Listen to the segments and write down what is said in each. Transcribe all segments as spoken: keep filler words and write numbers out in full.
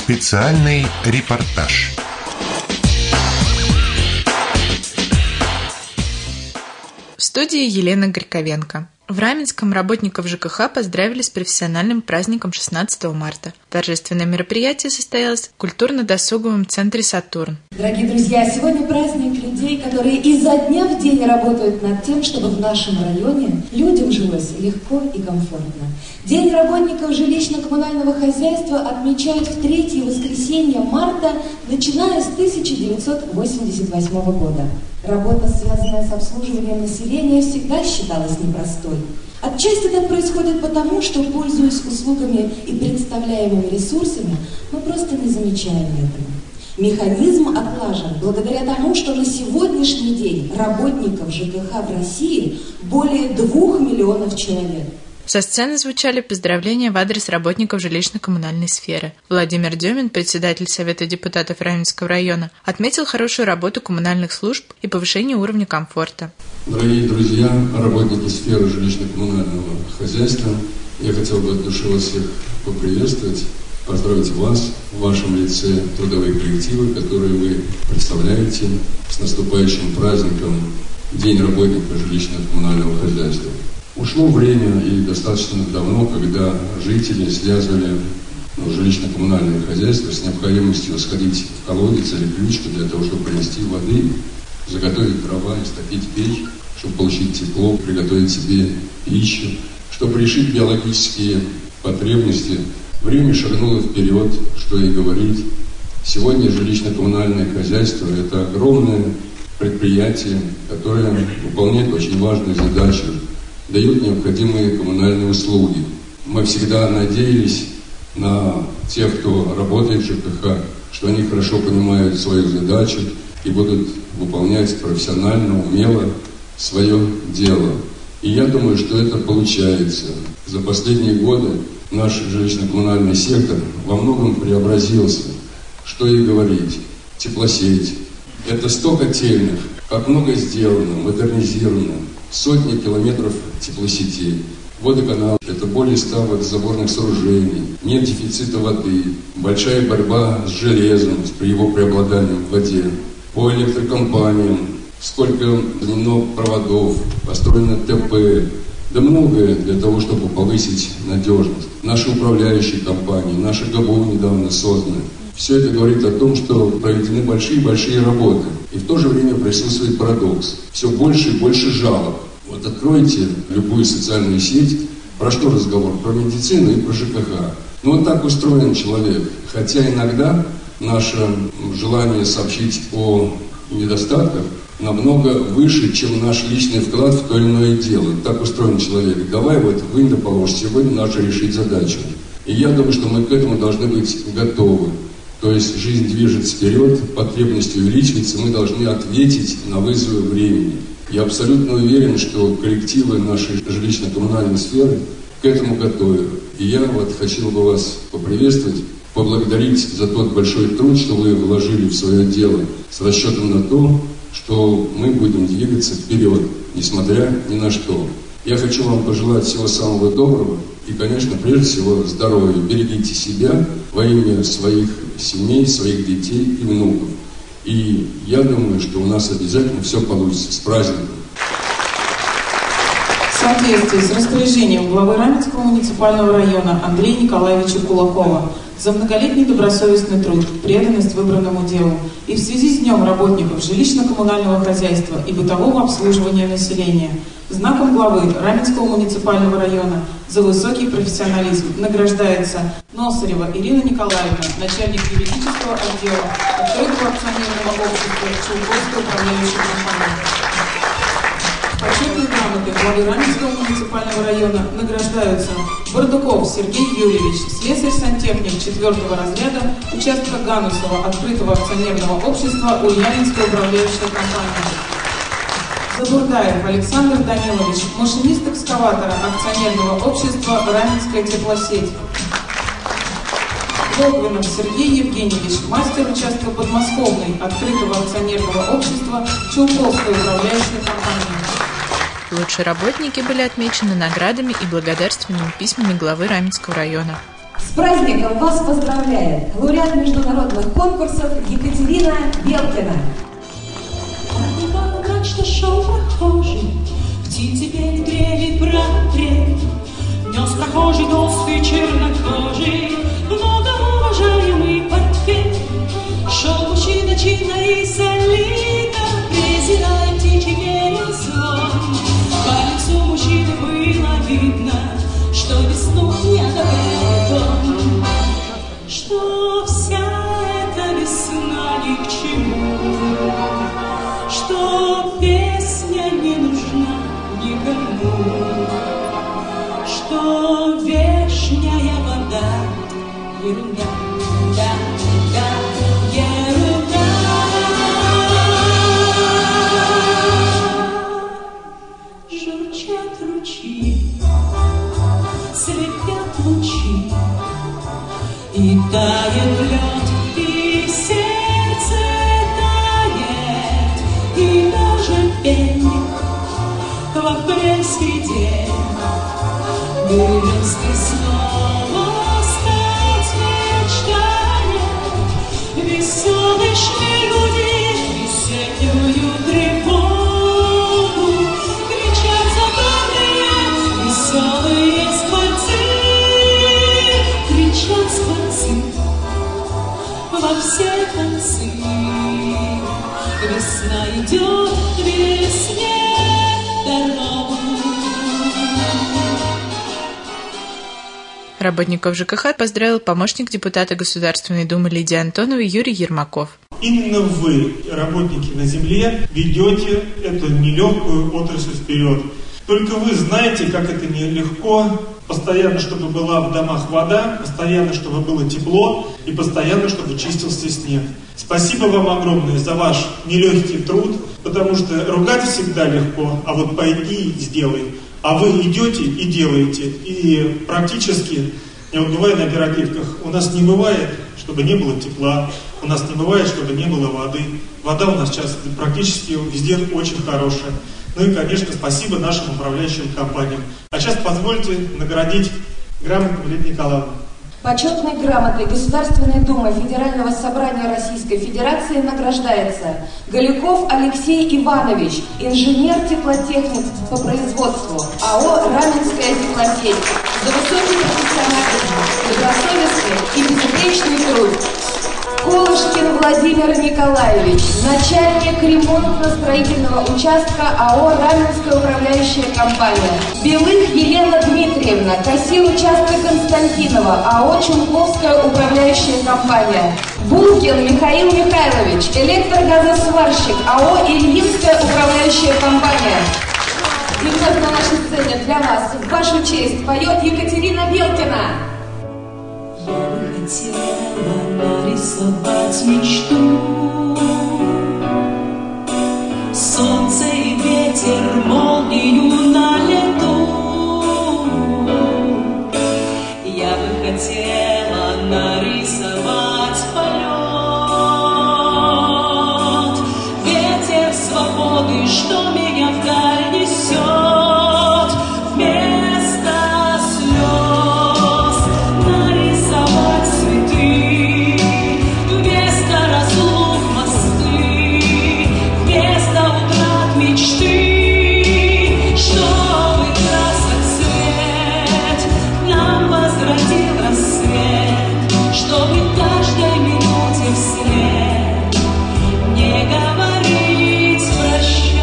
Специальный репортаж. В студии Елена Горьковенко. В Раменском работников ЖКХ поздравили с профессиональным праздником шестнадцатого марта. Торжественное мероприятие состоялось в культурно-досуговом центре «Сатурн». Дорогие друзья, сегодня праздник людей, которые изо дня в день работают над тем, чтобы в нашем районе людям жилось легко и комфортно. День работников жилищно-коммунального хозяйства отмечают в третье воскресенье марта, начиная с тысяча девятьсот восемьдесят восьмого года. Работа, связанная с обслуживанием населения, всегда считалась непростой. Отчасти так происходит потому, что, пользуясь услугами и представляемыми ресурсами, мы просто не замечаем этого. Механизм отлажен благодаря тому, что на сегодняшний день работников ЖКХ в России более двух миллионов человек. Со сцены звучали поздравления в адрес работников жилищно-коммунальной сферы. Владимир Демин, председатель Совета депутатов Раменского района, отметил хорошую работу коммунальных служб и повышение уровня комфорта. Дорогие друзья, работники сферы жилищно-коммунального хозяйства, я хотел бы от души вас всех поприветствовать, поздравить вас в вашем лице, трудовые коллективы, которые вы представляете, с наступающим праздником День работника жилищно-коммунального хозяйства. Ушло время, и достаточно давно, когда жители связывали ну, жилищно-коммунальное хозяйство с необходимостью сходить в колодец или ключку для того, чтобы принести воды, заготовить дрова, истопить печь, чтобы получить тепло, приготовить себе пищу, чтобы решить биологические потребности. Время шагнуло вперед, что и говорить. Сегодня жилищно-коммунальное хозяйство – это огромное предприятие, которое выполняет очень важную задачу, дают необходимые коммунальные услуги. Мы всегда надеялись на тех, кто работает в ЖКХ, что они хорошо понимают свою задачу и будут выполнять профессионально, умело свое дело. И я думаю, что это получается. За последние годы наш жилищно-коммунальный сектор во многом преобразился. Что и говорить. Теплосеть. Это сто котельных, как много сделано, модернизировано. Сотни километров теплосетей. Водоканал – это более ста водозаборных сооружений. Нет дефицита воды. Большая борьба с железом, при его преобладании в воде. По электрокомпаниям. Сколько заменено проводов, построено ТП. Да многое для того, чтобы повысить надежность. Наши управляющие компании, наша ГАБУ недавно созданы. Все это говорит о том, что проведены большие-большие работы. И в то же время присутствует парадокс. Все больше и больше жалоб. Вот откройте любую социальную сеть, про что разговор? Про медицину и про ЖКХ. Ну вот так устроен человек. Хотя иногда наше желание сообщить о недостатках намного выше, чем наш личный вклад в то или иное дело. Так устроен человек. Давай вот вынь да положь, сегодня надо решить задачу. И я думаю, что мы к этому должны быть готовы. То есть жизнь движется вперед, потребности увеличиваются, мы должны ответить на вызовы времени. Я абсолютно уверен, что коллективы нашей жилищно-коммунальной сферы к этому готовы. И я вот хотел бы вас поприветствовать, поблагодарить за тот большой труд, что вы вложили в свое дело, с расчетом на то, что мы будем двигаться вперед, несмотря ни на что. Я хочу вам пожелать всего самого доброго и, конечно, прежде всего здоровья. Берегите себя во имя своих семей, своих детей и внуков. И я думаю, что у нас обязательно все получится. С праздником! В соответствии с распоряжением главы Раменского муниципального района Андрея Николаевича Кулакова за многолетний добросовестный труд, преданность выбранному делу и в связи с Днем работников жилищно-коммунального хозяйства и бытового обслуживания населения знаком главы Раменского муниципального района за высокий профессионализм награждается Носарева Ирина Николаевна, начальник юридического отдела Открытого акционерного общества Чулковской управляющей компании. Почетные грамоты главы Раменского муниципального района награждаются Бардуков Сергей Юрьевич, слесарь-сантехник четвертого разряда, участка Ганусова Открытого акционерного общества Ульяновская управляющая компания. Забурдаев Александр Данилович, машинист экскаватора акционерного общества Раменская теплосеть. Логвинов Сергей Евгеньевич, мастер участка подмосковной Открытого акционерного общества Чулковской управляющей компании. Лучшие работники были отмечены наградами и благодарственными письмами главы Раменского района. С праздником вас поздравляет лауреат международных конкурсов Екатерина Белкина. Что шел прохожий, птицы пели, трели, пропели, нес прохожий толстый чернокожий, многоуважаемый портфель. Шел мужчина чинно и солидно, презирая птичий перезвон. По лицу мужчины было видно, что весну не одобряет он, что вся эта весна ни к чему, что песня не нужна никому, что вешняя вода ерунда, да, да, ерунда. Журчат ручьи, слепят лучи, и тает лед, и сердце тает, и даже пень в апрельский день березки снова стать мечтает. Веселый шмель гудит весеннюю тревогу, кричат забавные веселые скворцы, кричат скворцы во все концы. Весна идет, весне дорогу. Работников ЖКХ поздравил помощник депутата Государственной Думы Лидии Антоновой Юрий Ермаков. Именно вы, работники на земле, ведете эту нелегкую отрасль вперед. Только вы знаете, как это нелегко, постоянно, чтобы была в домах вода, постоянно, чтобы было тепло и постоянно, чтобы чистился снег. Спасибо вам огромное за ваш нелегкий труд, потому что ругать всегда легко, а вот пойди и сделай. А вы идете и делаете. И практически, я вот бываю на оперативках, у нас не бывает, чтобы не было тепла, у нас не бывает, чтобы не было воды. Вода у нас сейчас практически везде очень хорошая. Ну и, конечно, спасибо нашим управляющим компаниям. А сейчас позвольте наградить грамоту Валерию Николаевну. Почетной грамотой Государственной Думы Федерального собрания Российской Федерации награждается Галюков Алексей Иванович, инженер-теплотехник по производству АО «Раменская теплосеть», за высокий профессионализм, добросовестный и безупречный труд. Колышкин Владимир Николаевич, начальник ремонтно-строительного участка АО «Раменская управляющая компания». Белых Елена Дмитриевна, кассир участка Константинова, АО «Чунковская управляющая компания». Булкин Михаил Михайлович, электрогазосварщик, АО «Ильинская управляющая компания». И вновь на нашей сцене для вас в вашу честь поет Екатерина Белкина. Я бы хотела нарисовать мечту, солнце и ветер, молнию на лету. Я бы хотела нарисовать полет, ветер свободы, что меня вдаль несет. Вместо слез нарисовать цветы, вместо разлук мосты, вместо утрат мечты, чтобы красок свет нам возвратил рассвет, чтобы каждой минуте вслед не говорить прощай.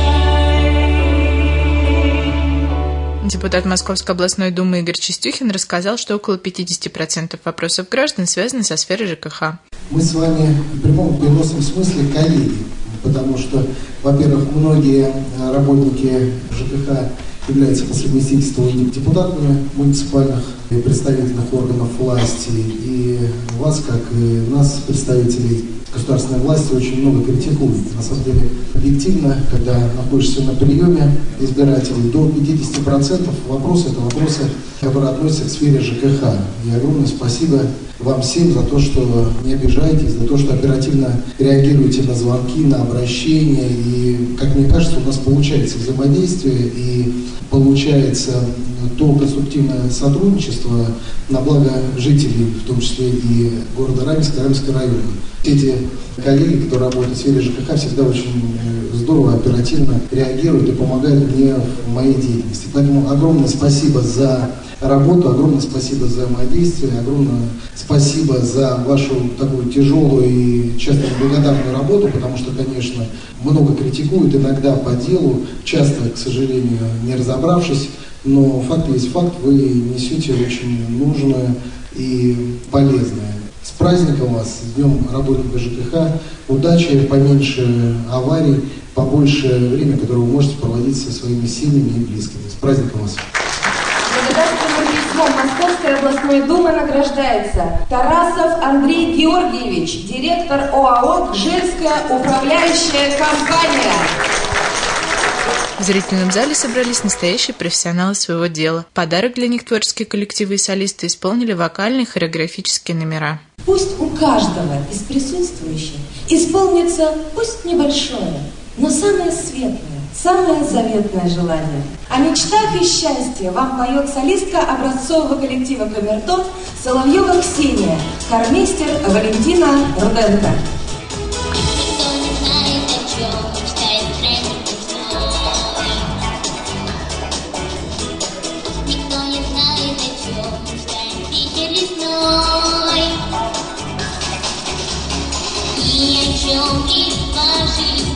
Депутат Московской областной думы Игорь Чистюхин рассказал, что около пятьдесят процентов вопросов граждан связаны со сферой ЖКХ. Мы с вами в прямом переносном смысле коллеги, потому что, во-первых, многие работники ЖКХ являются по совместительству и депутатами муниципальных и представительных органов власти, и вас, как и нас, представителей государственной власти, очень много критикуют. На самом деле, объективно, когда находишься на приеме избирателей, до пятьдесят процентов вопросы — это вопросы, которые относятся к сфере ЖКХ. И огромное спасибо вам всем за то, что не обижаетесь, за то, что оперативно реагируете на звонки, на обращения. И, как мне кажется, у нас получается взаимодействие и получается то конструктивное сотрудничество на благо жителей, в том числе и города Раменска, Раменского района. Эти коллеги, которые работают в сфере ЖКХ, всегда очень здорово, оперативно реагируют и помогают мне в моей деятельности. Поэтому огромное спасибо за работу, огромное спасибо за взаимодействие, огромное спасибо за вашу такую тяжелую и часто неблагодарную работу, потому что, конечно, много критикуют, иногда по делу, часто, к сожалению, не разобравшись, но факт есть факт, вы несете очень нужное и полезное. С праздником вас, с Днем работника ЖКХ, удачи, поменьше аварий, побольше времени, которое вы можете проводить со своими семьями и близкими. С праздником вас! Благодарственным письмом Московской областной думы награждается Тарасов Андрей Георгиевич, директор ОАО «Гжельская управляющая компания». В зрительном зале собрались настоящие профессионалы своего дела. Подарок для них творческие коллективы и солисты исполнили вокальные и хореографические номера. Пусть у каждого из присутствующих исполнится, пусть небольшое, но самое светлое, самое заветное желание. О мечтах и счастье вам поет солистка образцового коллектива «Камертон» Соловьева Ксения, хормейстер Валентина Руденко. И о чем и пожить.